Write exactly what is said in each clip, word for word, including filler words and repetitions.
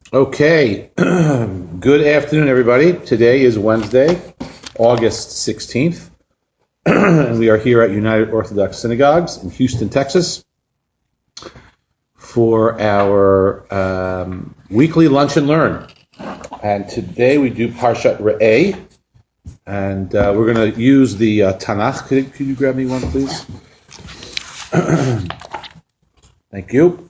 Okay, good afternoon, everybody. Today is Wednesday, August sixteenth, and we are here at United Orthodox Synagogues in Houston, Texas, for our um, weekly Lunch and Learn. And today we do Parshat Re'eh, and uh, we're going to use the uh, Tanakh. Could, could you grab me one, please? Thank you.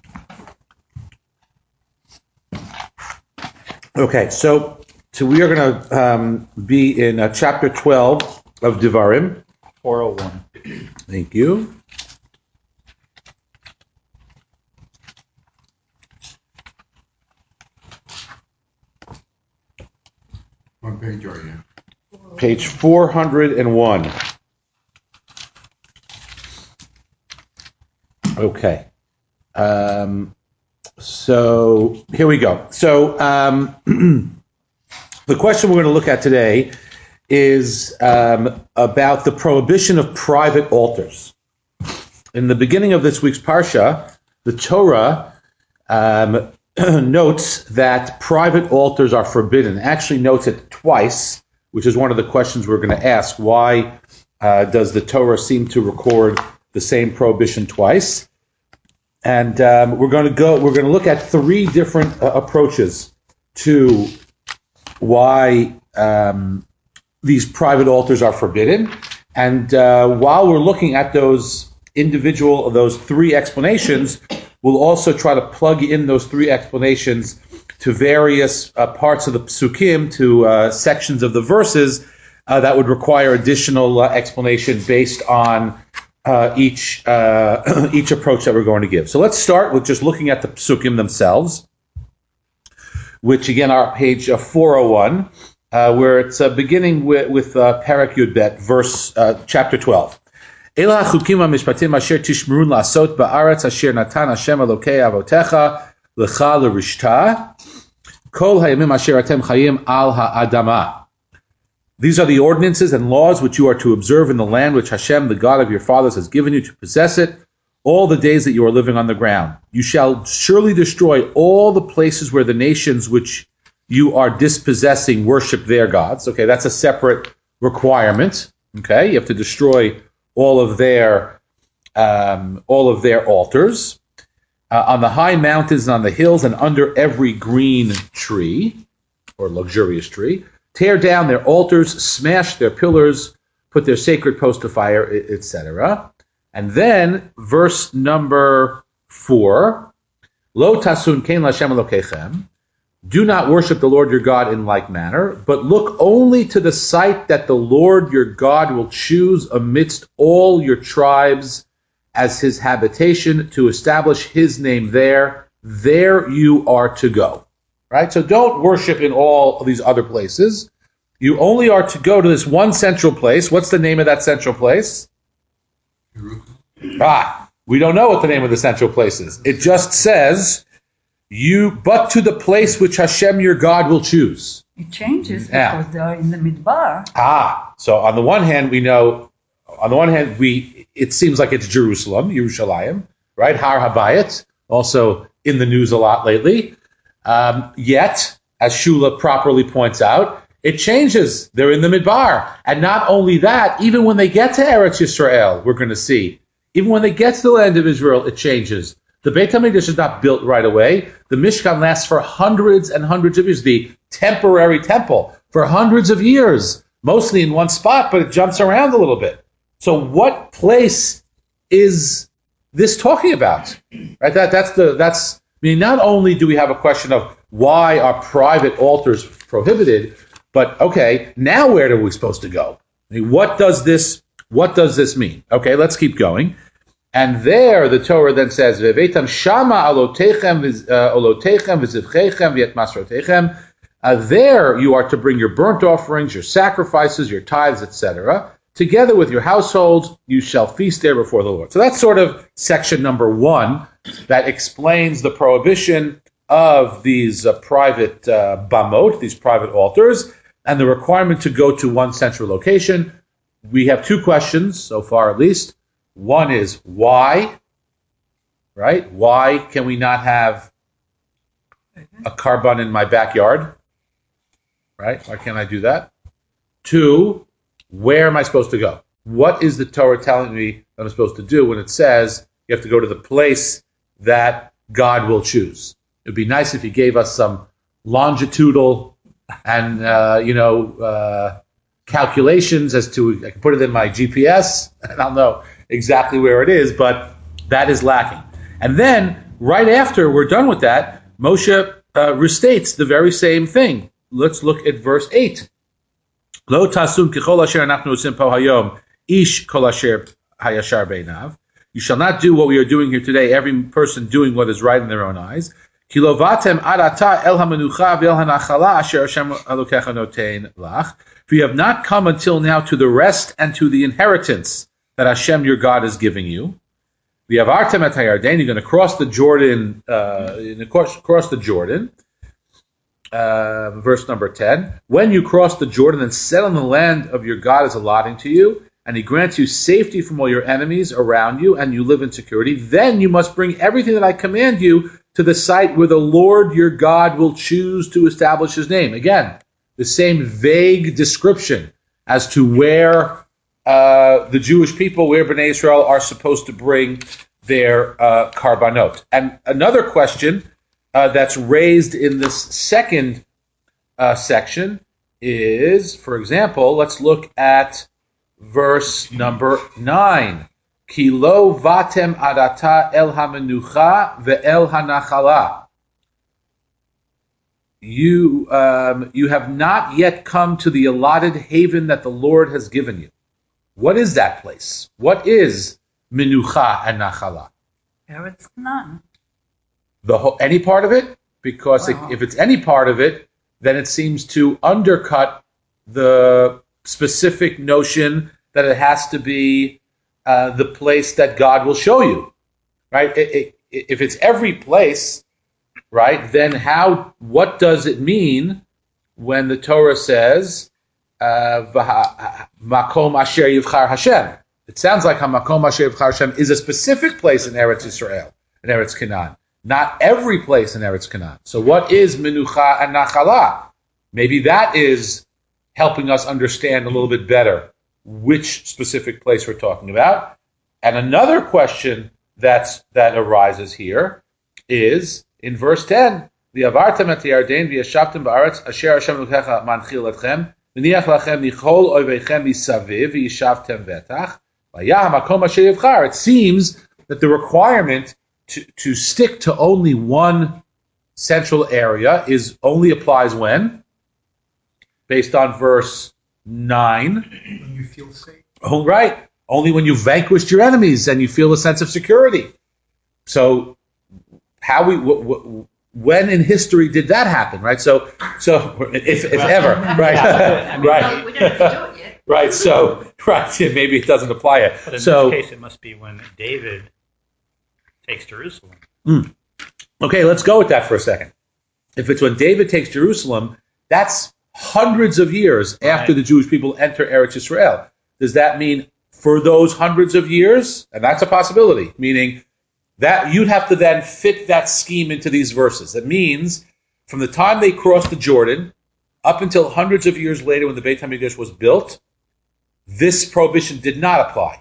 Okay, so so we are going to um, be in uh, chapter twelve of Devarim. four oh one. Thank you. What page are you? Page four hundred one. Okay. Um, so here we go. So um, the question we're going to look at today is um, about the prohibition of private altars. In the beginning of this week's Parsha, the Torah um, notes that private altars are forbidden. Actually notes it twice, which is one of the questions we're going to ask. Why uh, does the Torah seem to record the same prohibition twice? And um, we're going to go. We're going to look at three different uh, approaches to why um, these private altars are forbidden. And uh, while we're looking at those individual, those three explanations, we'll also try to plug in those three explanations to various uh, parts of the psukim, to uh, sections of the verses uh, that would require additional uh, explanation based on uh, each uh, each approach that we're going to give. So let's start with just looking at the psukim themselves, which again are page uh, four oh one, uh, where it's uh, beginning with, with uh, Parak Yud Bet, verse uh, chapter twelve. Ela chukim hamishpatim asher tishmerun la'asot ba'aretz asher natan Hashem Elokei avotecha lecha l'rishta kol hayamim asher atem chayim al ha'adama. These are the ordinances and laws which you are to observe in the land which Hashem, the God of your fathers, has given you to possess it all the days that you are living on the ground. You shall surely destroy all the places where the nations which you are dispossessing worship their gods. Okay, that's a separate requirement. Okay, you have to destroy all of their um, all of their altars uh, on the high mountains and on the hills and under every green tree or luxurious tree. Tear down their altars, smash their pillars, put their sacred posts to fire, et cetera. And then verse number four: Lo tasun kein l'Hashem Elokechem. Do not worship the Lord your God in like manner, but look only to the site that the Lord your God will choose amidst all your tribes as his habitation to establish his name there. There you are to go. Right? So don't worship in all of these other places. You only are to go to this one central place. What's the name of that central place? Ah, we don't know what the name of the central place is. It just says, you, but to the place which Hashem your God will choose. It changes Yeah. because they are in the midbar. Ah, so on the one hand, we know, on the one hand, we it seems like it's Jerusalem, Yerushalayim, right? Har Habayit, also in the news a lot lately. Um, yet, as Shula properly points out, it changes. They're in the midbar. And not only that, even when they get to Eretz Yisrael, we're going to see, even when they get to the land of Israel, it changes. The Beit HaMikdash is not built right away. The Mishkan lasts for hundreds and hundreds of years. The temporary temple for hundreds of years, mostly in one spot, but it jumps around a little bit. So what place is this talking about? Right? That that's the that's. I mean, not only do we have a question of why are private altars prohibited, but okay, now where are we supposed to go? I mean, what does this what does this mean? Okay, let's keep going. And there, the Torah then says, "Ve'vetam shama alotechem olotechem v'zivchechem v'yet masrotechem." There, you are to bring your burnt offerings, your sacrifices, your tithes, et cetera. Together with your households, you shall feast there before the Lord. So that's sort of section number one that explains the prohibition of these uh, private uh, bamot, these private altars, and the requirement to go to one central location. We have two questions so far, at least. One is why, right? Why can we not have a carbon in my backyard? Right? Why can't I do that? Two, where am I supposed to go? What is the Torah telling me that I'm supposed to do when it says you have to go to the place that God will choose? It would be nice if he gave us some longitudinal and, uh, you know, uh, calculations as to, I can put it in my G P S and I'll know exactly where it is, but that is lacking. And then, right after we're done with that, Moshe uh, restates the very same thing. Let's look at verse eight. Lo tasum kichol asher anachnu osim po hayom ish kol asher hayashar beinav. You shall not do what we are doing here today, every person doing what is right in their own eyes. Ki lo vatem ad ata el hamenucha ve'el hanachala asher Hashem Elokecha notein lach. For you have not come until now to the rest and to the inheritance that Hashem your God is giving you. We have Artem et Hayarden. You're going to cross the Jordan. Uh, cross, cross the Jordan. Uh, verse number ten. When you cross the Jordan and settle in the land of your God is allotting to you, and He grants you safety from all your enemies around you, and you live in security, then you must bring everything that I command you to the site where the Lord your God will choose to establish His name. Again, the same vague description as to where uh, the Jewish people, where Bnei Israel are supposed to bring their uh, karbanot. And another question uh, that's raised in this second uh, section is, for example, let's look at verse number nine. Ki lo vatem adata el hamenucha ve'el hanachala. You um, you have not yet come to the allotted haven that the Lord has given you. What is that place? What is Menucha and Nachala? Eretz Canaan. The whole, any part of it? Because Wow. it, if it's any part of it, then it seems to undercut the specific notion that it has to be uh, the place that God will show you. Right? It, it, if it's every place, right, then how? What does it mean when the Torah says uh, "Makom Asher Yivchar Hashem"? It sounds like "Makom Asher Yivchar Hashem" is a specific place in Eretz Yisrael, in Eretz Canaan, not every place in Eretz Canaan. So, what is Menucha and Nachala? Maybe that is helping us understand a little bit better which specific place we're talking about. And another question that's that arises here is in verse ten, "V'avartem et Yarden v'yashavtem ba'aretz asher Hashem Elokecha manchil etchem v'niach lachem michol oivechem misaviv v'yashavtem vetach v'yah makom asher yivchar." It seems that the requirement to, to stick to only one central area is only applies when? Based on verse nine. When you feel safe. Oh, right. Only when you vanquished your enemies and you feel a sense of security. So, how we, w- w- when in history did that happen, right? So, so if, if ever, right, I mean, right, we don't have to do it yet. right. So, right, yeah, maybe it doesn't apply yet. But in So, this case, it must be when David takes Jerusalem. mm. Okay, let's go with that for a second. If it's when David takes Jerusalem, that's hundreds of years after Right. the Jewish people enter Eretz Yisrael. Does that mean for those hundreds of years? And that's a possibility, meaning that you'd have to then fit that scheme into these verses. That means from the time they crossed the Jordan up until hundreds of years later when the Beit HaMikdash was built, this prohibition did not apply.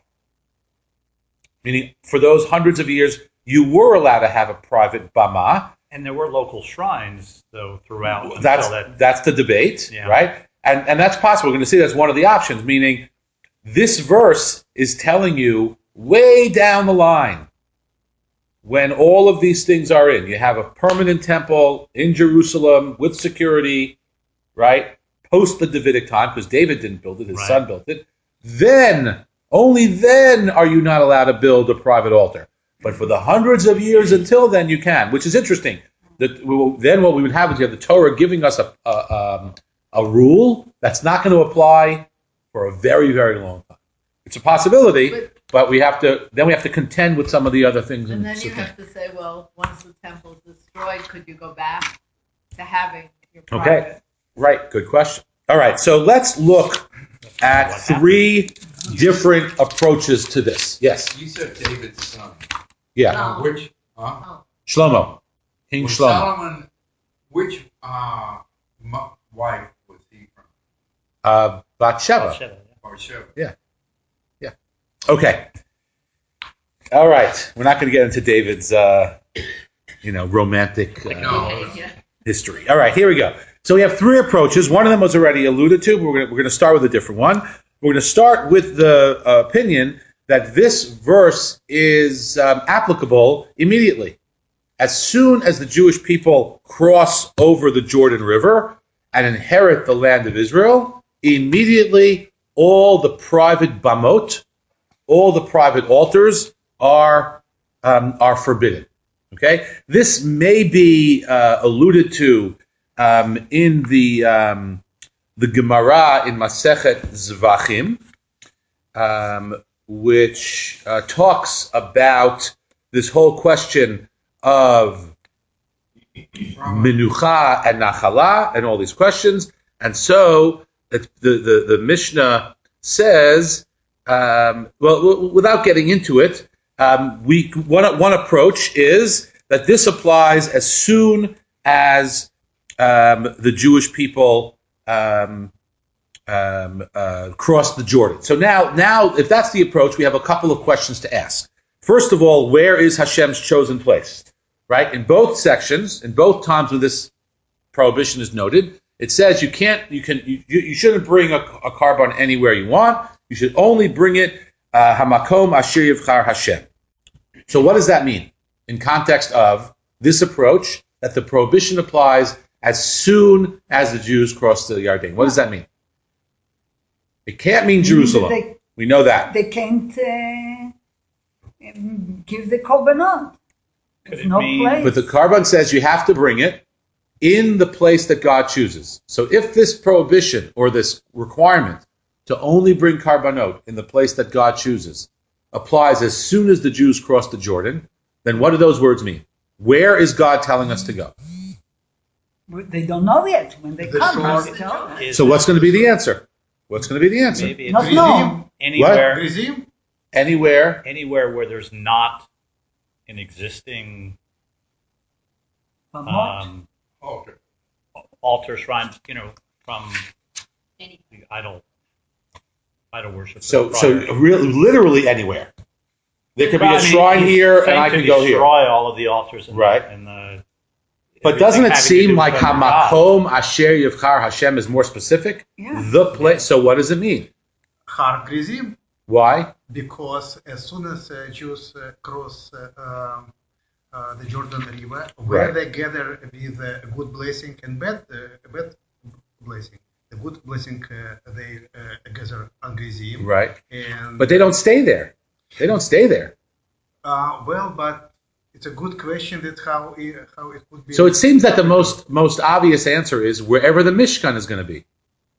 Meaning for those hundreds of years, you were allowed to have a private bama. And there were local shrines, though, throughout. That's until that, that's the debate, Yeah. right? And and that's possible. We're going to see that's one of the options, meaning this verse is telling you way down the line when all of these things are in. You have a permanent temple in Jerusalem with security, right? Post the Davidic time, because David didn't build it, his Right. son built it. Then, only then are you not allowed to build a private altar. But for the hundreds of years until then, you can, which is interesting. That we will, then what we would have is you have the Torah giving us a, a, um, a rule that's not going to apply for a very, very long time. It's a possibility, But- but we have to then we have to contend with some of the other things. And in then you Sukkot. have to say, well, once the temple's destroyed, could you go back to having your Okay, private? right. Good question. All right, so let's look at What three different approaches to this. Yes, You said David's son. yeah, No. Which? Huh? Oh, Shlomo, King When Shlomo. Solomon Which uh, m- wife was he from? Uh, Bathsheba. Sheva, yeah. Bathsheba. Okay. All right. We're not going to get into David's, uh, you know, romantic uh, No. Yeah. history. All right, here we go. So we have three approaches. One of them was already alluded to, but we're going to, we're going to start with a different one. We're going to start with the uh, opinion that this verse is um, applicable immediately. As soon as the Jewish people cross over the Jordan River and inherit the land of Israel, immediately all the private bamot, all the private altars are um, are forbidden. Okay, this may be uh, alluded to um, in the um, the Gemara in Masechet Zvachim, um, which uh, talks about this whole question of Menucha and Nachala and all these questions. And so the the, the Mishnah says, um, well, w- without getting into it, um, we one one approach is that this applies as soon as um, the Jewish people um, um, uh, cross the Jordan. So now, now, if that's the approach, we have a couple of questions to ask. First of all, where is Hashem's chosen place? Right? In both sections, in both times where this prohibition is noted, it says you can't, you can, you, you shouldn't bring a, a carbon anywhere you want. You should only bring it uh, hamakom asher yivchar Hashem. So what does that mean in context of this approach that the prohibition applies as soon as the Jews cross the Yarden? What does that mean? It can't mean Jerusalem. They, we know that. they can't uh, give the korbanot. Could There's it no mean- place. But the carbon says you have to bring it in the place that God chooses. So if this prohibition or this requirement to only bring carbonot in the place that God chooses applies as soon as the Jews cross the Jordan, then what do those words mean? Where is God telling us to go? They don't know yet when they The come. shore- must tell them. Is So it- what's going to be the answer? What's going to be the answer? Maybe Not it's know. anywhere, Grizim? Anywhere. anywhere where there's not an existing Bamot. um, Oh, okay. altar shrine, you know, from Any- the idol idol worship. So, prior. so really, literally anywhere. There could be I a mean, shrine he's here, and saying I to can go here. destroy all of the altars in Right. the, in the But doesn't it everything having to seem do like with other gods. Hamakom Asher Yivchar Hashem is more specific? Yeah. The place. So what does it mean? Har Grizim, Why? because as soon as uh, Jews uh, cross uh, um, uh, the Jordan River, where Right. they gather with uh, a good blessing and bad, uh, bad blessing. The good blessing uh, they uh, gather on Grizim, Right. and But they don't stay there. They don't stay there. Uh, well, but it's a good question that how it, how it could be. So it seems that the most most obvious answer is wherever the Mishkan is going to be.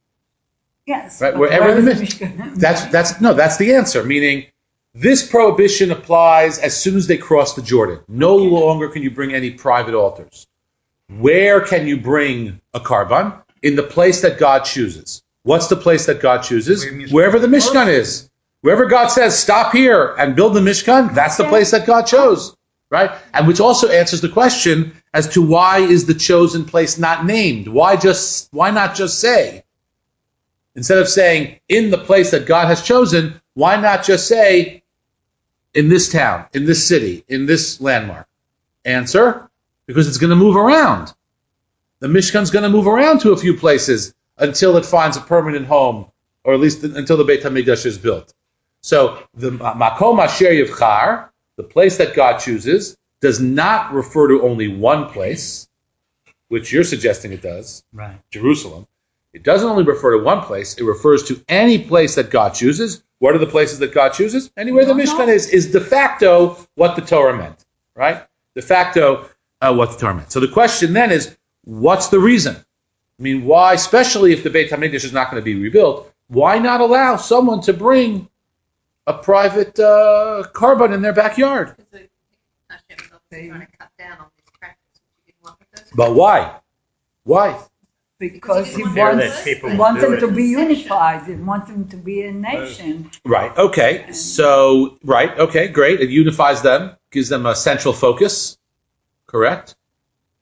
Yes. Right, but wherever where the is Mishkan. That's that's no, that's the answer. Meaning, this prohibition applies as soon as they cross the Jordan. No longer can you bring any private altars. Where can you bring a karban? In the place that God chooses. What's the place that God chooses? Where Mishkan Wherever the is. Mishkan is. Wherever God says, stop here and build the Mishkan, that's the Okay. place that God chose. Right? And which also answers the question as to why is the chosen place not named? Why just why not just say? Instead of saying in the place that God has chosen, why not just say in this town, in this city, in this landmark? Answer, because it's going to move around. The Mishkan's going to move around to a few places until it finds a permanent home, or at least until the Beit HaMikdash is built. So the Makom Asher Yivchar, the place that God chooses, does not refer to only one place, which you're suggesting it does, right. Jerusalem. It doesn't only refer to one place, it refers to any place that God chooses. What are the places that God chooses? Anywhere the Mishkan is, is de facto what the Torah meant, right? De facto uh, what the Torah meant. So the question then is, what's the reason? I mean, why, especially if the Beit HaMikdash is not going to be rebuilt, why not allow someone to bring a private uh, carbon in their backyard? Because Hashem is also trying to cut down on these practices. You didn't want with those. But why? Why? Because he Because Fear wants, that people he will wants do them it. to be unified. He wants them to be a nation. Right, okay. So, right, okay, great. It unifies them, gives them a central focus, correct?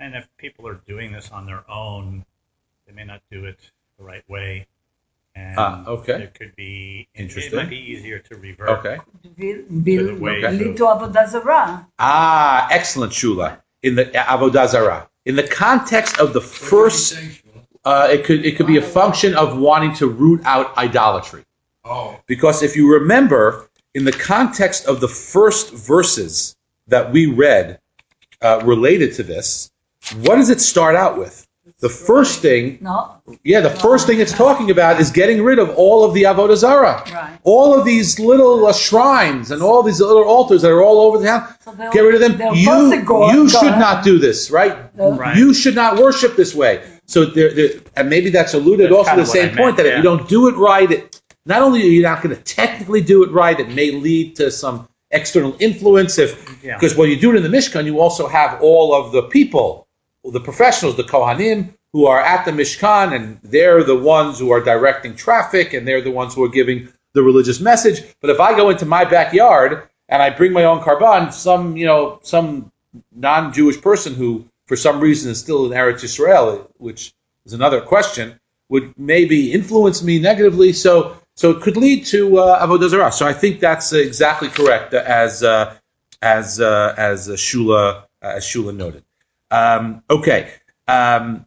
and if people are doing this on their own, they may not do it the right way. And Ah, okay. It could be Interesting. It might be easier to revert. Okay. Be, be, To the ways lead of- to Avodah Zarah. Ah, excellent, Shula. In the Avodah Zarah. In the context of the first, uh, it could it could be a function of wanting to root out idolatry. Oh, Because if you remember, in the context of the first verses that we read uh, related to this, what does it start out with? The first thing, No? yeah, the first thing it's talking about is getting rid of all of the Avodah Zarah. Right. All of these little uh, shrines and all these little altars that are all over the town. So they'll- Get rid of them. they'll You, post it, go- you go should ahead. not do this, right? Right. You should not worship this way. So, there, there, and maybe that's alluded That's also to kind the of what same I point meant, that if yeah. you don't do it right, it, not only are you not going to technically do it right, it may lead to some external influence. If Yeah. because when you do it in the Mishkan, you also have all of the people, the professionals, the Kohanim, who are at the Mishkan, and they're the ones who are directing traffic, and they're the ones who are giving the religious message. But if I go into my backyard and I bring my own karban, some you know some non-Jewish person who, for some reason, is still in Eretz Yisrael, which is another question, would maybe influence me negatively. So, so it could lead to uh, avodah zarah. So I think that's uh, exactly correct, uh, as uh, as uh, as uh, Shula uh, as Shula noted. Um, okay. Um,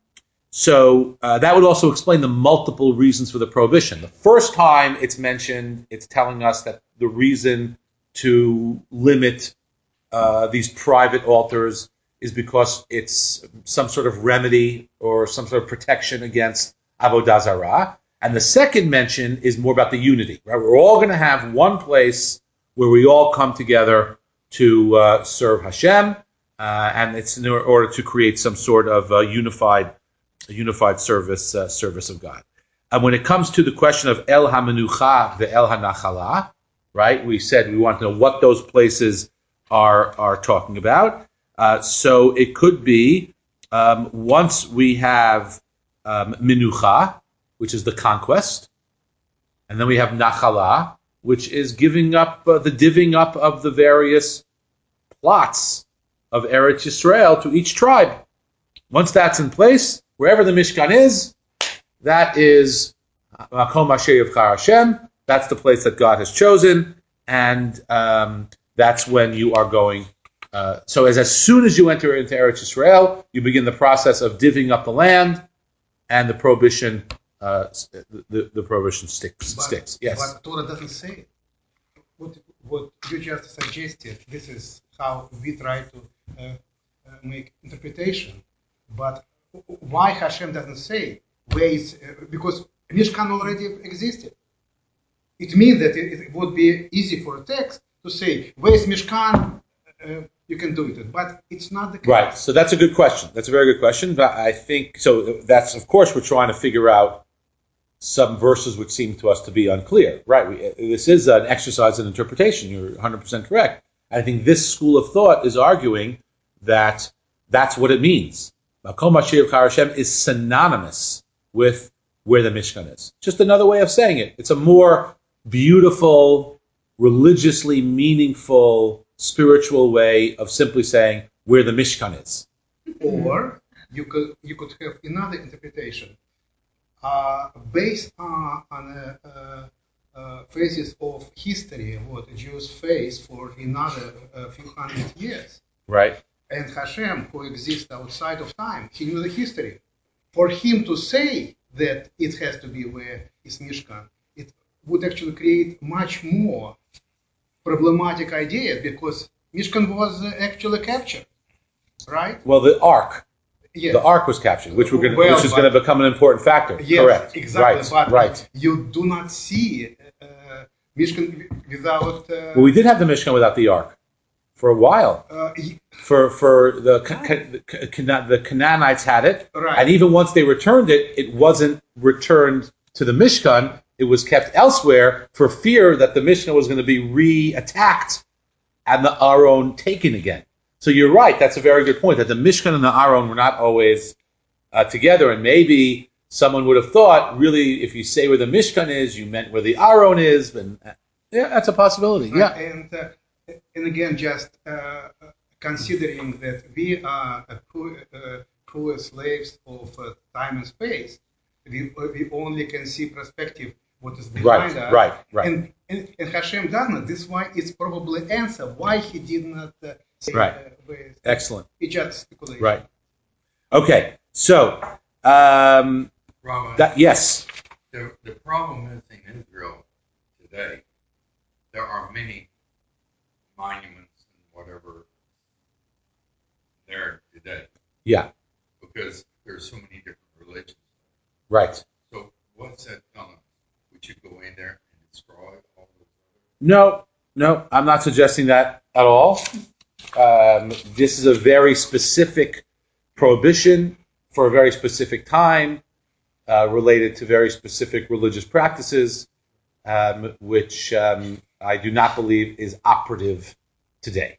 So uh, that would also explain the multiple reasons for the prohibition. The first time it's mentioned, it's telling us that the reason to limit uh, these private altars is because it's some sort of remedy or some sort of protection against avodah zarah. And the second mention is more about the unity. Right? We're all going to have one place where we all come together to uh, serve Hashem, uh, and it's in order to create some sort of uh, unified a unified service uh, service of God. And when it comes to the question of El HaMenucha, the El HaNachala, right? We said we want to know what those places are are talking about. Uh, so it could be um, once we have um, Menucha, which is the conquest, and then we have Nachala, which is giving up uh, the divvying up of the various plots of Eretz Yisrael to each tribe. Once that's in place, wherever the Mishkan is, that is Makom Asher Yivchar Hashem. That's the place that God has chosen, and um, that's when you are going. Uh, so, as as soon as you enter into Eretz Yisrael, you begin the process of divvying up the land, and the prohibition, uh, the, the prohibition sticks. But, sticks. Yes. but Torah doesn't say it. What, what you just suggested, this is how we try to uh, uh, make interpretation. But why Hashem doesn't say where is uh, because Mishkan already existed. It means that it, it would be easy for a text to say where is Mishkan. Uh, you can do it, but it's not the case. Right. So that's a good question. That's a very good question. But I think so. That's of course we're trying to figure out some verses which seem to us to be unclear. Right. We, this is an exercise in interpretation. You're one hundred percent correct. I think this school of thought is arguing that that's what it means. Makom Asher Yivchar Hashem is synonymous with where the Mishkan is. Just another way of saying it. It's a more beautiful, religiously meaningful, spiritual way of simply saying where the Mishkan is. Or you could you could have another interpretation uh, based on, on uh, uh, uh, phases of history, what Jews face for another uh, few hundred years. Right. And Hashem, who exists outside of time, he knew the history. For him to say that it has to be where is Mishkan, it would actually create much more problematic ideas because Mishkan was uh, actually captured, right? Well, the Ark. Yes. The Ark was captured, which we're going, Well, which is but- going to become an important factor. Yes, Correct. exactly. Right. But right. you do not see uh, Mishkan without. Uh, Well, we did have the Mishkan without the Ark for a while. uh, y- For for the Ca- Ca- the Cana- the Canaanites had it, Right. and even once they returned it, it wasn't returned to the Mishkan. It was kept elsewhere for fear that the Mishkan was going to be re-attacked and the Aron taken again. So you're right. That's a very good point. That the Mishkan and the Aron were not always uh, together, and maybe someone would have thought, really, if you say where the Mishkan is, you meant where the Aron is. And uh, yeah, that's a possibility. Yeah. And uh, and again, just uh, considering that we are a, uh, cruel slaves of uh, time and space. We, we only can see perspective, what is behind Right, us. right, right. And, and, and Hashem does not. This why it's probably answer why he did not uh, say Right. uh, with, Excellent. it's just speculation. Right. Okay. So, um, Rama, that yes. the, the problem is in Israel today, there are many monuments and whatever there today Yeah. because there's so many different religions. Right. So what's that telling us? We should go in there and destroy all those other. No, no, I'm not suggesting that at all. Um, this is a very specific prohibition for a very specific time, uh, related to very specific religious practices, um, which um, I do not believe is operative today.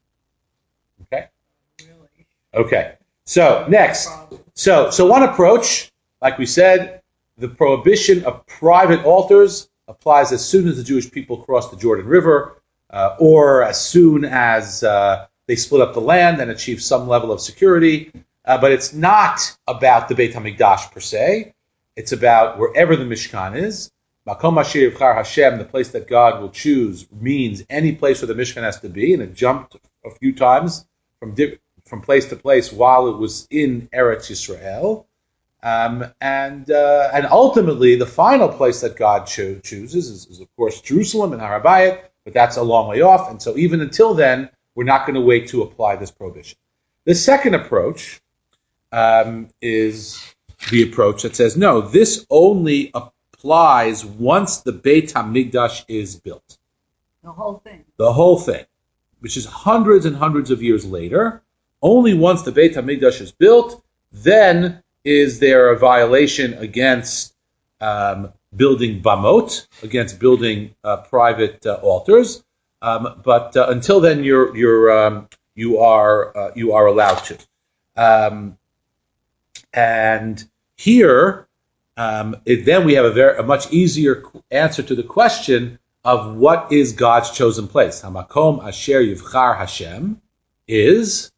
Okay. Really? Okay. So next, so so one approach, like we said, the prohibition of private altars applies as soon as the Jewish people cross the Jordan River, uh, or as soon as uh, they split up the land and achieve some level of security. Uh, but it's not about the Beit HaMikdash per se. It's about wherever the Mishkan is. Makom Asher Yivchar Hashem, the place that God will choose, means any place where the Mishkan has to be, and it jumped a few times from di- from place to place while it was in Eretz Yisrael. Um, and uh, and ultimately, the final place that God cho- chooses is, is, of course, Jerusalem and Har HaBayit, but that's a long way off. And so even until then, we're not going to wait to apply this prohibition. The second approach um, is the approach that says, no, this only applies once the Beit HaMikdash is built. The whole thing. The whole thing, which is hundreds and hundreds of years later. Only once the Beit HaMikdash is built, then is there a violation against um, building bamot, against building uh, private uh, altars. Um, but uh, until then, you're you're um, you are uh, you are allowed to. Um, and here, um, it, then we have a very a much easier answer to the question of what is God's chosen place. Hamakom Asher Yivchar Hashem is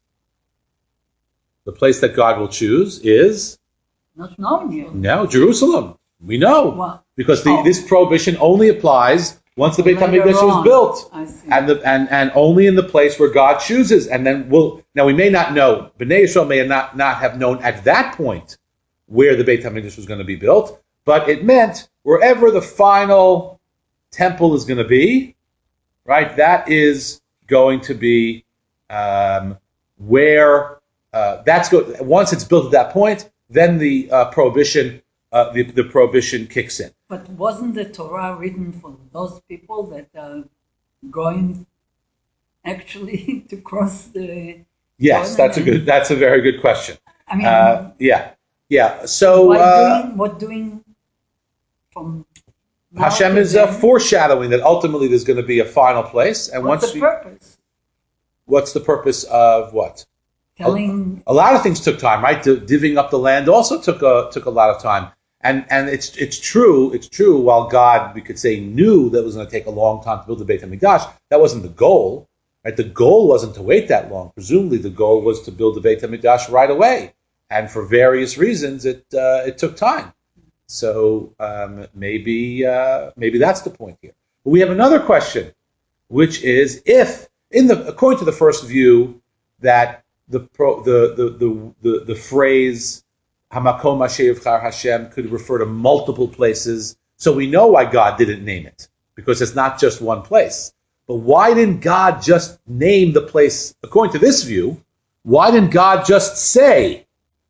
the place that God will choose is Not known yet. no Jerusalem. We know Well, because the, oh. this prohibition only applies once the Beit Later HaMikdash is on. built, I see. and the and, and only in the place where God chooses. And then we'll now we may not know. Bnei Yisrael may not not have known at that point where the Beit HaMikdash was going to be built, but it meant wherever the final temple is going to be, right? That is going to be um, where uh, that's go. Once it's built at that point, then the uh, prohibition uh, the, the prohibition kicks in. But wasn't the Torah written for those people that are going actually to cross the Yes, Jordan that's a and- good. That's a very good question. I mean, Uh, yeah, yeah. So what uh, doing? What doing from now Hashem to is uh, then? foreshadowing that ultimately there's going to be a final place, and What's once the you, purpose? what's the purpose of what? Telling A lot of things took time, right? D- divvying up the land also took a took a lot of time, and and it's it's true. It's true. While God, we could say, knew that it was going to take a long time to build the Beit HaMikdash, that wasn't the goal, right? The goal wasn't to wait that long. Presumably, the goal was to build the Beit HaMikdash right away, and for various reasons, it uh, it took time. So um, maybe uh, maybe that's the point here. But we have another question, which is if, in the according to the first view, that the pro, the, the the the the phrase Hamakom Asher Yivchar Hashem could refer to multiple places, so we know why God didn't name it, because it's not just one place. But why didn't God just name the place? According to this view, why didn't God just say,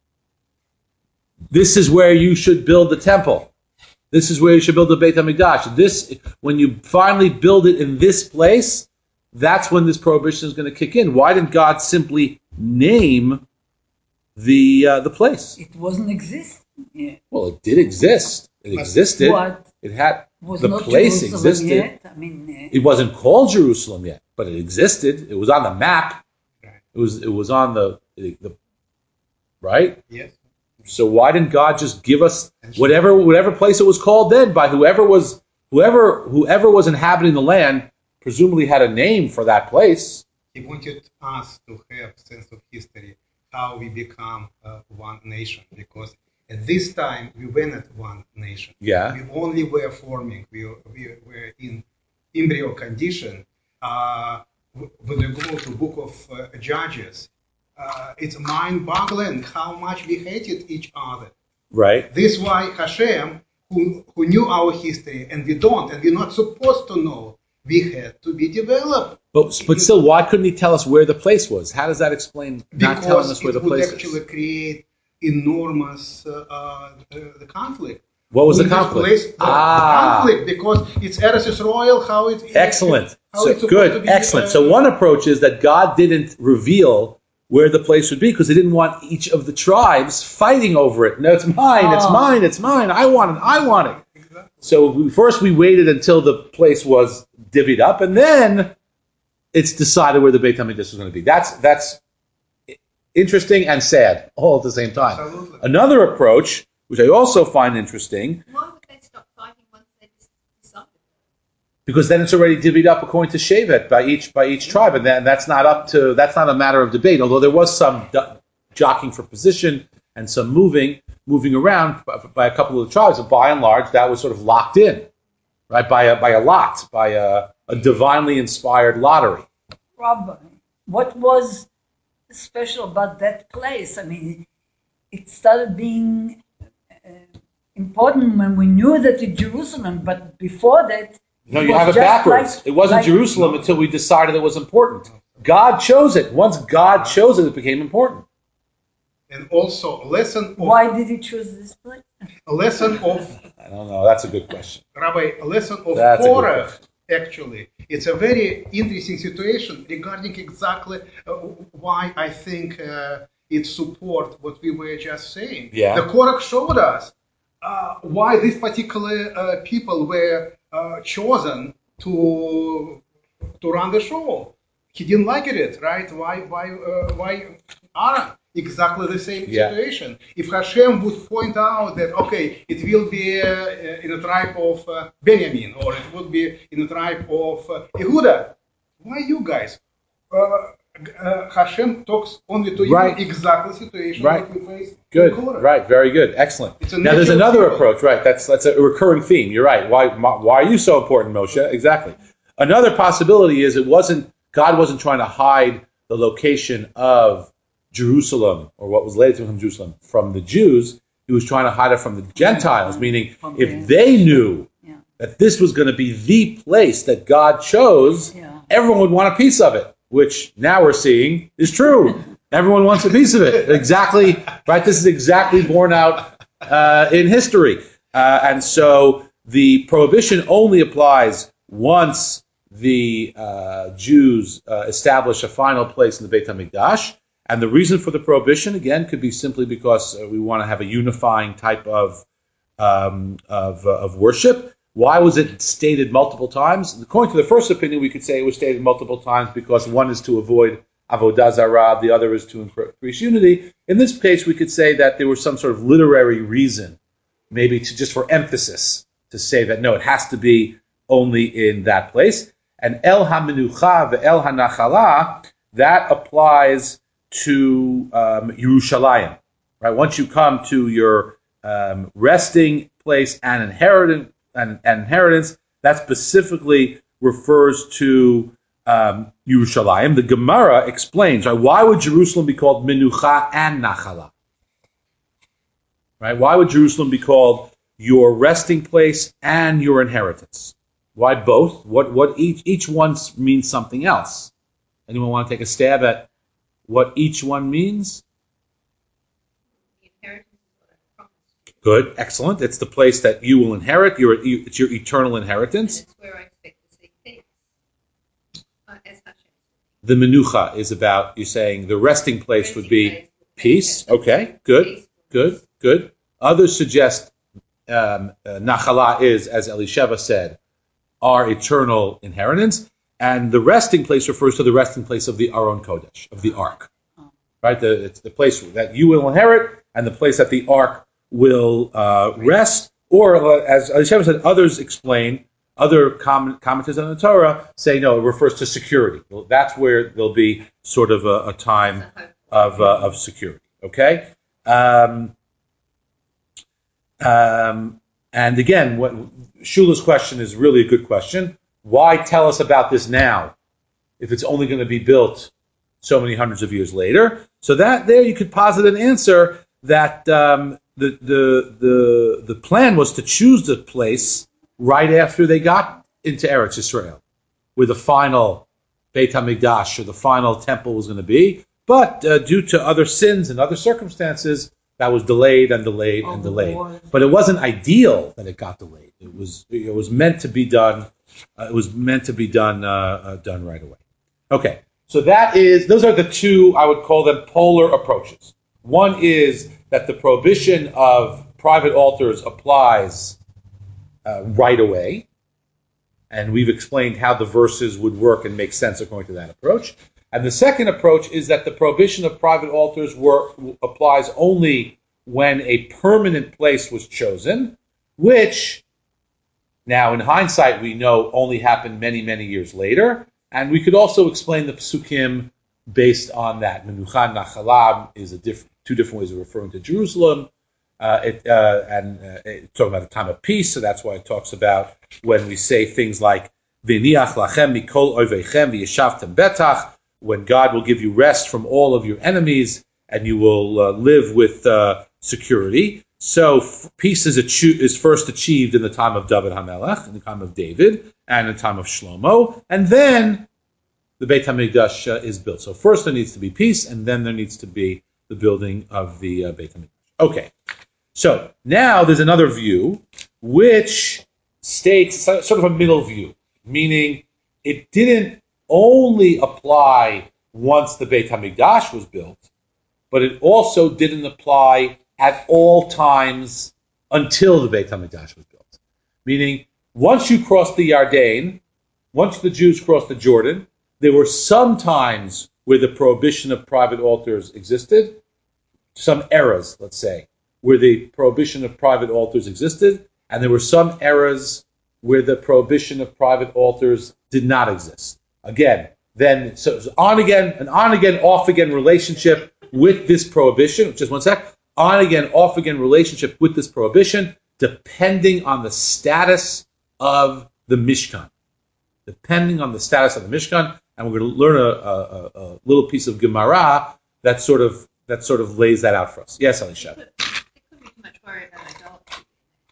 this is where you should build the temple. This is where you should build the Beit HaMikdash. This, when you finally build it in this place, that's when this prohibition is going to kick in. Why didn't God simply name the uh, the place? it wasn't exist. Yeah. Well, it did exist. It existed. What? It had Was the not place Jerusalem existed. yet. I mean, uh, It wasn't called Jerusalem yet, but it existed. It was on the map. It was it was on the the right. Yes. So why didn't God just give us whatever whatever place it was called then by whoever was whoever whoever was inhabiting the land? Presumably had a name for that place. He wanted us to have sense of history how we become uh, one nation, because at this time we were not one nation. Yeah. We only were forming. We, we were in embryo condition. Uh, when we go to Book of uh, Judges, uh, it's mind-boggling how much we hated each other. Right. This is why Hashem, who, who knew our history, and we don't, and we're not supposed to know, we had to be developed. But, but still, why couldn't he tell us where the place was? How does that explain not telling us where the place it would actually is? create enormous uh, uh, the conflict. What was the In this conflict? place, the Ah. conflict, because it's Eretz Yisrael, how it Excellent. how So, it's supposed good. to be, Excellent. uh, So one approach is that God didn't reveal where the place would be because he didn't want each of the tribes fighting over it. No, it's mine, it's Oh. mine, it's mine. I want it, I want it. Exactly. So we, first we waited until the place was divvied up, and then it's decided where the Beit HaMikdash was going to be. That's that's interesting and sad all at the same time. Absolutely. Another approach, which I also find interesting, Why would they stop fighting once they decided? because then it's already divvied up according to Shevet by each by each tribe, and then that's not up to that's not a matter of debate. Although there was some do- jockeying for position and some moving moving around by, by a couple of the tribes, but by and large that was sort of locked in, right, by a by a lot, by a, a divinely inspired lottery. Rabbi, what was special about that place? I mean, it started being uh, important when we knew that it's Jerusalem, but before that, No, it you was have it just backwards. like- it wasn't like- Jerusalem until we decided it was important. God chose it. Once God chose it, it became important. And also, lesson of Why did he choose this place? a lesson of I don't know. That's a good question. Rabbi, a lesson of That's a good Korah, question. actually. It's a very interesting situation regarding exactly uh, why I think uh, it supports what we were just saying. Yeah. The Korah showed us uh, why these particular uh, people were uh, chosen to to run the show. He didn't like it, right? Why why uh, why Aaron? Exactly the same Yeah. situation. If Hashem would point out that, okay, it will be uh, in a tribe of uh, Benjamin, or it would be in a tribe of uh, Yehuda, why you guys? Uh, uh, Hashem talks only to Right. you exactly situation Right. that we face. Good. in Korah. Right. Very good. Excellent. It's a Now there's natural another people. approach. Right. That's that's a recurring theme. You're right. Why why are you so important, Moshe? Exactly. Another possibility is it wasn't God wasn't trying to hide the location of Jerusalem, or what was later to become Jerusalem, from the Jews. He was trying to hide it from the Gentiles, meaning From if the- they knew Yeah. that this was going to be the place that God chose, Yeah. everyone would want a piece of it, which now we're seeing is true. Everyone wants a piece of it. Exactly, right? This is exactly borne out uh, in history. Uh, and so the prohibition only applies once the uh, Jews uh, establish a final place in the Beit HaMikdash. And the reason for the prohibition, again, could be simply because uh, we want to have a unifying type of um, of, uh, of worship. Why was it stated multiple times? According to the first opinion, we could say it was stated multiple times because one is to avoid avodah zarah, the other is to increase unity. In this case, we could say that there was some sort of literary reason, maybe to just for emphasis, to say that no, it has to be only in that place. And El HaMenucha ve'El HaNachala, that applies to um, Yerushalayim, right? Once you come to your um, resting place and inheritance, and, and inheritance, that specifically refers to um, Yerushalayim. The Gemara explains, right? Why would Jerusalem be called Menucha and Nachala? Right? Why would Jerusalem be called your resting place and your inheritance? Why both? What what each each one means something else. Anyone want to take a stab at what each one means? The inheritance is what I promised. Good, excellent. It's the place that you will inherit. Your it's your eternal And inheritance. it's where I expect to see peace. Uh, as Hashem. The menucha is about, you're saying the resting place would be peace. Okay, good, Peace. good, good. Others suggest um, uh, nachala is, as Elisheva said, our eternal inheritance, and the resting place refers to the resting place of the Aron Kodesh, of the Ark. Right, the, it's the place that you will inherit, and the place that the Ark will uh, rest. Or, uh, as Elisheva said, others explain. Other comment, commenters on the Torah say no, it refers to security. Well, that's where there'll be sort of a, a time of uh, of security. Okay. Um, um, and again, what Shula's question is really a good question. Why tell us about this now if it's only going to be built so many hundreds of years later? So that there you could posit an answer that um, the the the the plan was to choose the place right after they got into Eretz Yisrael, where the final Beit HaMikdash or the final temple was going to be. But uh, due to other sins and other circumstances, that was delayed and delayed and delayed. But it wasn't ideal that it got delayed. It was it was meant to be done. Uh, it was meant to be done uh, uh, done right away. Okay, so that is those are the two, I would call them, polar approaches. One is that the prohibition of private altars applies uh, right away, and we've explained how the verses would work and make sense according to that approach. And the second approach is that the prohibition of private altars were, applies only when a permanent place was chosen, which now in hindsight we know only happened many, many years later. And we could also explain the psukim based on that. Menucha Nachalam is a diff- two different ways of referring to Jerusalem. Uh, it, uh, and uh, it's talking about the time of peace, so that's why it talks about when we say things like V'niach lachem mikol oivechem v'yeshavtem betach, when God will give you rest from all of your enemies and you will uh, live with uh, security. So f- peace is, achi- is first achieved in the time of David HaMelech, in the time of David, and in the time of Shlomo, and then the Beit HaMikdash uh, is built. So first there needs to be peace, and then there needs to be the building of the uh, Beit HaMikdash. Okay. So now there's another view which states sort of a middle view, meaning it didn't only apply once the Beit HaMikdash was built, but it also didn't apply at all times until the Beit HaMikdash was built. Meaning, once you crossed the Yarden, once the Jews crossed the Jordan, there were some times where the prohibition of private altars existed, some eras, let's say, where the prohibition of private altars existed, and there were some eras where the prohibition of private altars did not exist. Again, then, so it was on again, an on again, off again relationship with this prohibition. Just one sec. On again, off again relationship with this prohibition, depending on the status of the Mishkan. Depending on the status of the Mishkan, and we're going to learn a, a, a little piece of Gemara that sort of that sort of lays that out for us. Yes, Elisha. It could be too much worry about idolatry.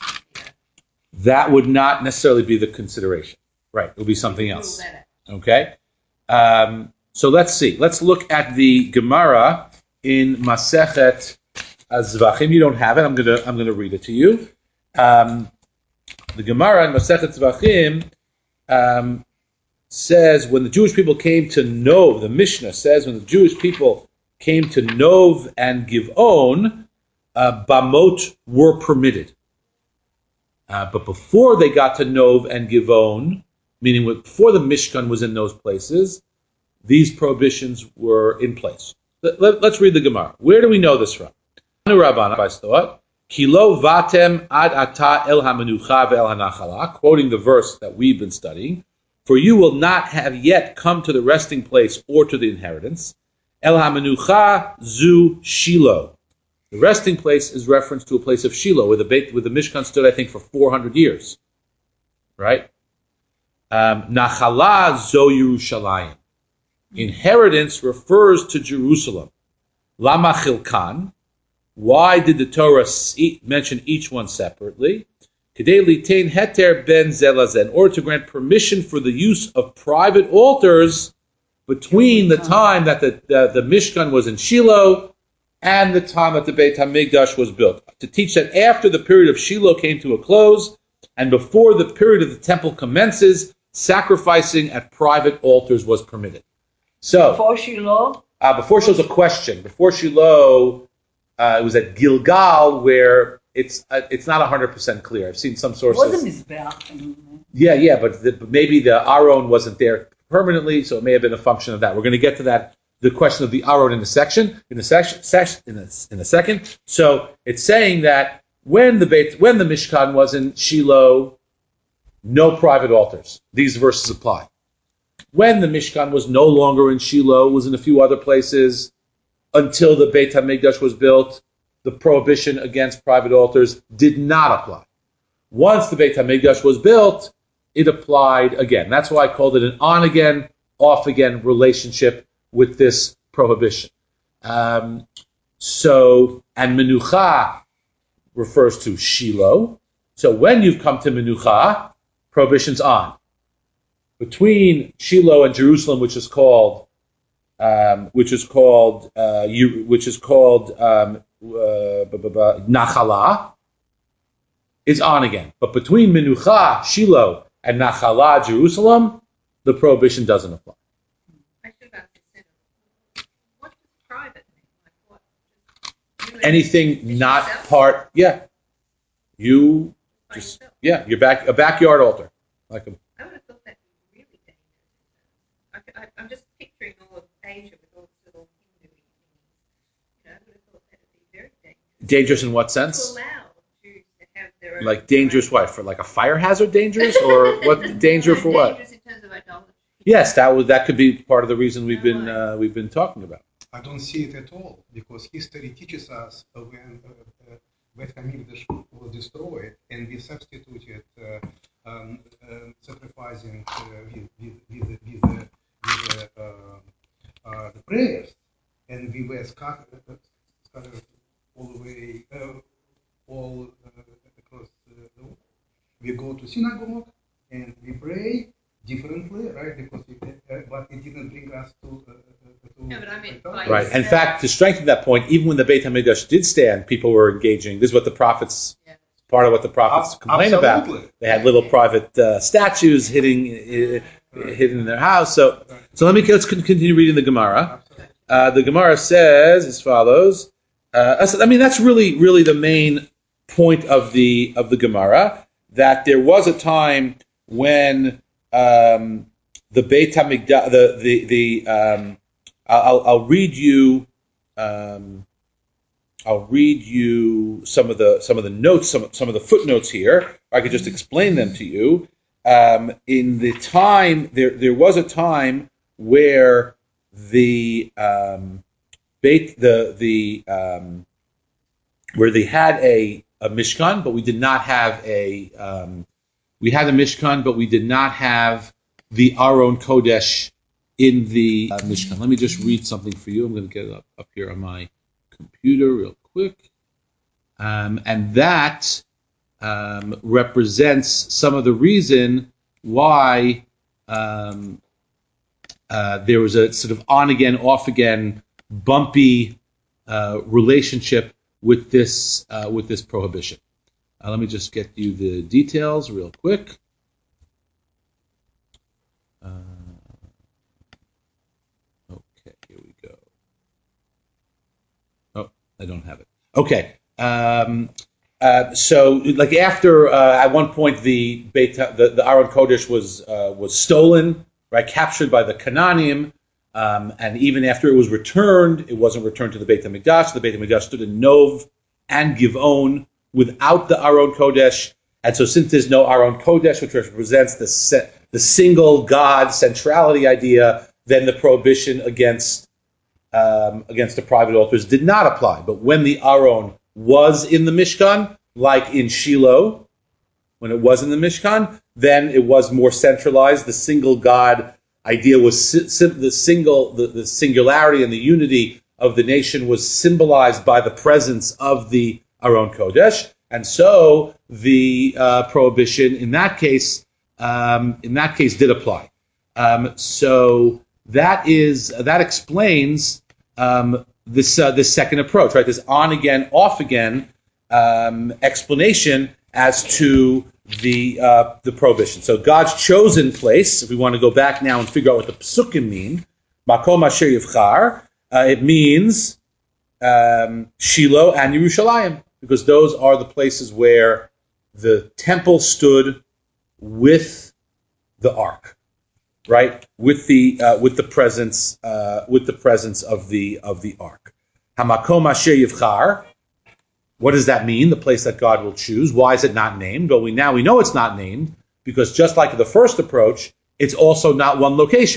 That would not necessarily be the consideration. Right, it will be something else. Okay? Um, so let's see. Let's look at the Gemara in Masechet Zvachim. You don't have it. I'm gonna I'm gonna read it to you. Um, the Gemara in Masechet Zvachim um, says when the Jewish people came to Nov, the Mishnah says when the Jewish people came to Nov and Givon, uh, Bamot were permitted. Uh, but before they got to Nov and Givon, meaning before the Mishkan was in those places, these prohibitions were in place. Let, let, let's read the Gemara. Where do we know this from? Kilo vatem ad ata el hamenucha ve'el hanachala, quoting the verse that we've been studying. For you will not have yet come to the resting place or to the inheritance. El hamenucha zu Shiloh. The resting place is reference to a place of Shiloh, where the Beit, where the Mishkan stood, I think, for four hundred years. Right? Um, Nachala zo Yerushalayim. Inheritance refers to Jerusalem. Lama chilkan. Why did the Torah mention each one separately? Kedei litain heter ben zelazeh, in order to grant permission for the use of private altars between the time that the, the, the Mishkan was in Shiloh and the time that the Beit HaMikdash was built. To teach that after the period of Shiloh came to a close and before the period of the temple commences, sacrificing at private altars was permitted. So Before Shiloh? Uh, before Shiloh's a question. Before Shiloh, uh, it was at Gilgal, where it's uh, it's not one hundred percent clear. I've seen some sources. It was a Mizbeach. Yeah, yeah, but the, maybe the Aron wasn't there permanently, so it may have been a function of that. We're going to get to that, the question of the Aron in a section, in a section, section in a, in a second. So it's saying that when the Beit, when the Mishkan was in Shiloh, no private altars. These verses apply. When the Mishkan was no longer in Shiloh, was in a few other places, until the Beit HaMikdash was built, the prohibition against private altars did not apply. Once the Beit HaMikdash was built, it applied again. That's why I called it an on-again, off-again relationship with this prohibition. Um, so, and Menucha refers to Shiloh. So when you've come to Menucha, prohibition's on. Between Shiloh and Jerusalem, which is called, um, which is called, uh, you, which is called um, uh, Nachala, is on again. But between Menucha, Shiloh, and Nachala, Jerusalem, the prohibition doesn't apply. I should have said, what does private mean? Like what? You Anything just not yourself? part, yeah. You By just, yourself? yeah, your back, a backyard altar, like a. I would have thought that'd be really dangerous. I, I, I'm just picturing all of Asia with all its little Hindu things. You know, I would have thought that'd be very dangerous. Dangerous in what To sense? allow Jews to have their own. Like dangerous what? For like a fire hazard dangerous? Or what danger No, for what? Dangerous in terms of idolatry. Yes, that was that could be part of the reason we've been uh, we've been talking about. I don't see it at all, because history teaches us uh, when uh, uh, Beit HaMikdash was destroyed and we substituted uh, um, um, sacrificing uh, with, with, with, with, the, with the, uh, uh, the prayers, and we were scattered, uh, scattered all the way, uh, all uh, across uh, the world. We go to synagogue and we pray differently, right? Because it, uh, but it didn't bring us to. Uh, to No, but I mean, idolatry. by Right. In fact, to strengthen that point, even when the Beit HaMikdash did stand, people were engaging. This is what the prophets, Yeah. part of what the prophets Ab- complain absolutely. about. They had little private uh, statues hidden uh, Right. hidden in their house. So, so let me let's continue reading the Gemara. Absolutely. Uh, the Gemara says as follows. Uh, I mean, that's really, really the main point of the of the Gemara, that there was a time when um, the Beit HaMikdash, the the the um, I'll, I'll read you. Um, I'll read you some of the some of the notes, some some of the footnotes here. I could just explain them to you. Um, in the time, there there was a time where the um, Beit the the um, where they had a, a Mishkan, but we did not have a um, we had a Mishkan, but we did not have the Aron Kodesh in the uh, Mishkan. Let me just read something for you. I'm going to get it up, up here on my computer real quick. Um, and that um, represents some of the reason why um, uh, there was a sort of on-again, off-again, bumpy uh, relationship with this uh, with this prohibition. Uh, let me just get you the details real quick. Uh, okay, here we go. Oh, I don't have it. Okay. Um, uh, so, like after uh, at one point the Beit, the the Aron Kodesh was uh, was stolen, right, captured by the Canaanim, um, and even after it was returned, it wasn't returned to the Beit HaMikdash. The Beit HaMikdash stood in Nov and Givon without the Aron Kodesh, and so since there's no Aron Kodesh, which represents the se- the single God centrality idea, then the prohibition against um, against the private altars did not apply. But when the Aron was in the Mishkan, like in Shiloh, when it was in the Mishkan, then it was more centralized. The single God idea was si- sim- the single, the, the singularity and the unity of the nation was symbolized by the presence of the Aron Kodesh, and so the uh, prohibition in that case, um, in that case, did apply. Um, so that is that explains um, this uh, this second approach, right? This on again, off again um, explanation as to the uh, the prohibition. So God's chosen place. If we want to go back now and figure out what the psukim mean, Makom Asher Yivchar, uh, it means um, Shiloh and Yerushalayim, because those are the places where the temple stood with the ark, right? With the uh, with the presence uh, with the presence of the of the ark. Hamakom Asher Yivchar. What does that mean? The place that God will choose. Why is it not named? Well, we now we know it's not named because just like the first approach, it's also not one location.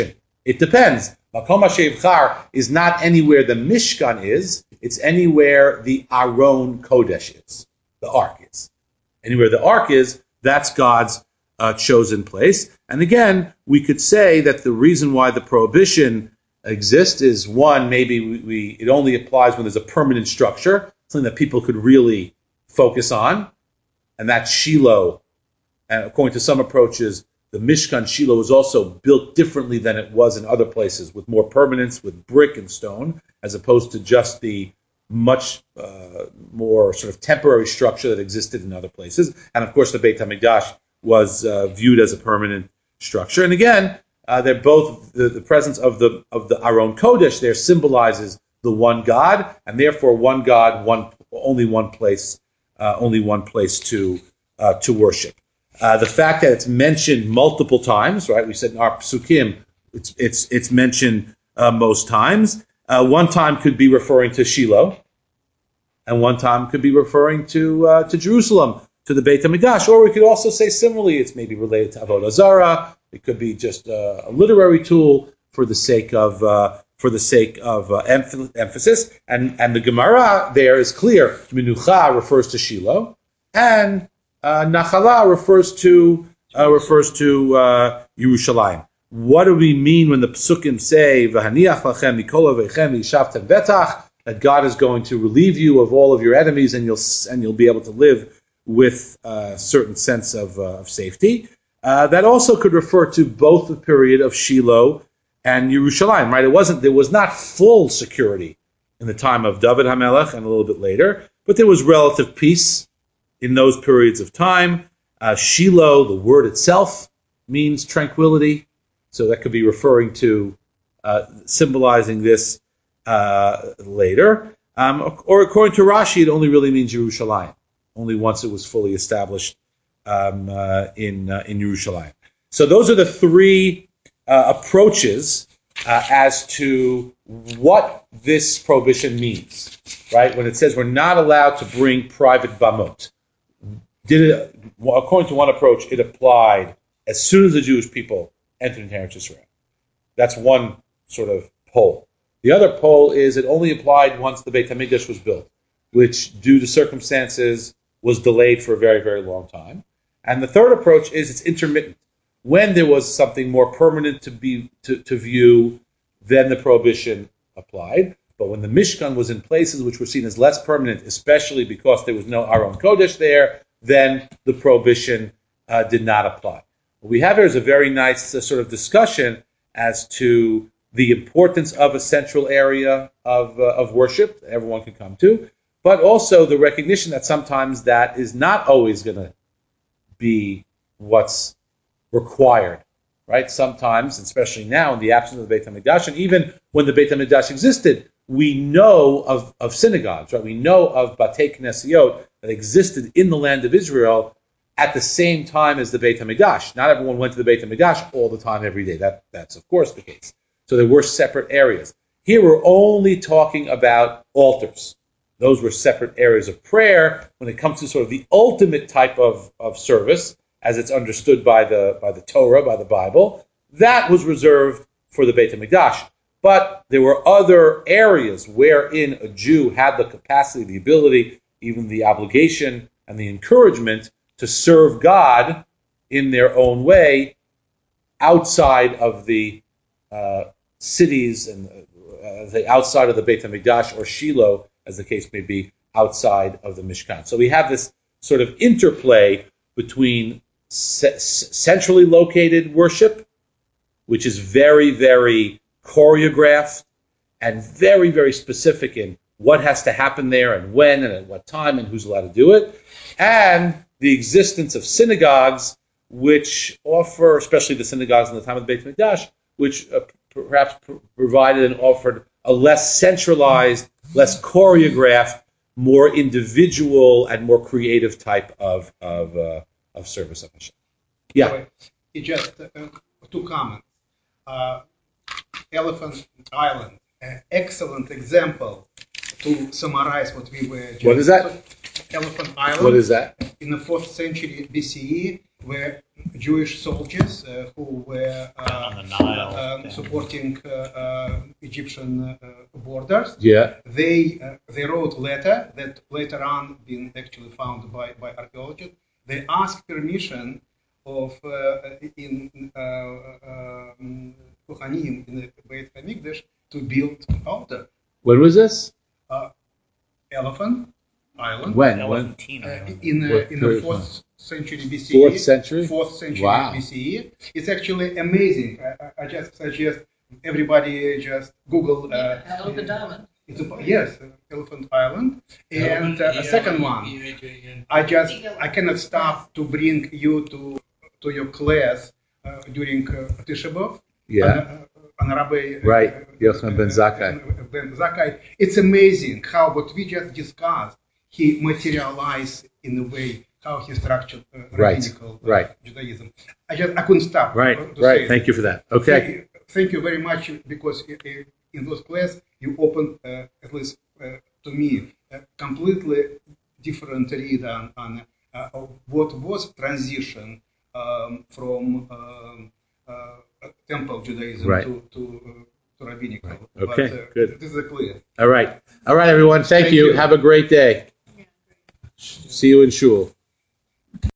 It depends. Makom HaShevchar is not anywhere the Mishkan is. It's anywhere the Aron Kodesh is, the Ark is. Anywhere the Ark is, that's God's uh, chosen place. And again, we could say that the reason why the prohibition exists is, one, maybe we, we it only applies when there's a permanent structure, something that people could really focus on, and that's Shiloh. And according to some approaches, the Mishkan Shiloh was also built differently than it was in other places, with more permanence, with brick and stone, as opposed to just the much uh, more sort of temporary structure that existed in other places. And of course, the Beit HaMikdash was uh, viewed as a permanent structure. And again, uh, they're both the, the presence of the of the Aron Kodesh there symbolizes the one God, and therefore one God, one only one place, uh, only one place to uh, to worship. Uh, the fact that it's mentioned multiple times, right? We said in our psukim, it's it's it's mentioned uh, most times. Uh, one time could be referring to Shiloh, and one time could be referring to uh, to Jerusalem, to the Beit HaMikdash. Or we could also say similarly, it's maybe related to Avodah Zarah. It could be just uh, a literary tool for the sake of uh, for the sake of uh, emph- emphasis. And and the Gemara there is clear. Menucha refers to Shiloh, and uh, Nachala refers to uh, refers to uh, Yerushalayim. What do we mean when the Psukim say V'haniach lachem mikol avechem v'yishavtem betach, that God is going to relieve you of all of your enemies and you'll and you'll be able to live with a certain sense of, uh, of safety? Uh, that also could refer to both the period of Shiloh and Yerushalayim, right? It wasn't there was not full security in the time of David HaMelech and a little bit later, but there was relative peace in those periods of time. Uh, Shiloh, the word itself, means tranquility, so that could be referring to uh, symbolizing this uh, later. Um, or according to Rashi, it only really means Yerushalayim, only once it was fully established um, uh, in uh, in Yerushalayim. So those are the three uh, approaches uh, as to what this prohibition means, right? When it says we're not allowed to bring private bamot. Did it, according to one approach, it applied as soon as the Jewish people entered into Eretz Yisrael. That's one sort of pole. The other pole is it only applied once the Beit HaMikdash was built, which, due to circumstances, was delayed for a very, very long time. And the third approach is it's intermittent. When there was something more permanent to be to, to view, then the prohibition applied. But when the Mishkan was in places which were seen as less permanent, especially because there was no Aron Kodesh there, then the prohibition uh, did not apply. What we have here is a very nice uh, sort of discussion as to the importance of a central area of uh, of worship that everyone can come to, but also the recognition that sometimes that is not always going to be what's required, right? Sometimes, especially now in the absence of the Beit HaMikdash, and even when the Beit HaMikdash existed, we know of, of synagogues, right? We know of Batei Knesiot that existed in the land of Israel at the same time as the Beit HaMikdash. Not everyone went to the Beit HaMikdash all the time, every day. That, that's, of course, the case. So there were separate areas. Here we're only talking about altars. Those were separate areas of prayer. When it comes to sort of the ultimate type of, of service, as it's understood by the by the Torah, by the Bible, that was reserved for the Beit HaMikdash. But there were other areas wherein a Jew had the capacity, the ability, even the obligation and the encouragement to serve God in their own way outside of the uh, cities and uh, the outside of the Beit HaMikdash, or Shiloh, as the case may be, outside of the Mishkan. So we have this sort of interplay between c- centrally located worship, which is very, very choreographed and very, very specific in what has to happen there and when and at what time and who's allowed to do it, and the existence of synagogues, which offer, especially the synagogues in the time of the Beit HaMikdash, which uh, perhaps pr- provided and offered a less centralized, less choreographed, more individual and more creative type of of, uh, of service of Hashem. Yeah. It just uh, two comments. Uh, Elephant Island, an excellent example to summarize what we were just... What is that? Elephant Island. What is that? In the fourth century B C E, where Jewish soldiers uh, who were uh, On the Nile. um, supporting uh, uh, Egyptian uh, borders. Yeah. They uh, they wrote a letter that later on been actually found by, by archaeologists. They asked permission of uh, in uh, um, Kohanim in the Beit HaMikdash to build altar. When was this? Uh, Elephant Island. When? When? Elephantine Uh, Island. in uh, What in the period of fourth century B C E. Fourth century? Fourth century Wow. B C E. It's actually amazing. I, I- I just suggest everybody just Google. Uh, Elephant Island. It's a, yes, Elephant Island. And uh, a Elephant, second E L one, E H A N. I just I cannot stop to bring you to to your class uh, during uh, Tisha B'Av. Yeah. An- uh, an Rabbi, uh, Right. uh, Yochanan ben uh, Zakkai. Ben Zakkai. It's amazing how what we just discussed, he materialized in a way how he structured uh, Right. rabbinical uh, Right. Judaism. I just I couldn't stop. Right. to Right. say Thank it. you for that. Okay. Thank you, thank you very much because i- i- in those class you opened, uh, at least uh, to me, a completely different read on, on uh, what was transition um, from um, uh, temple Judaism Right. to to, uh, to rabbinical. Right. Okay, But, uh, good. This is clear. All right. All right, everyone. Thank, Thank you. you. Have a great day. See you in shul.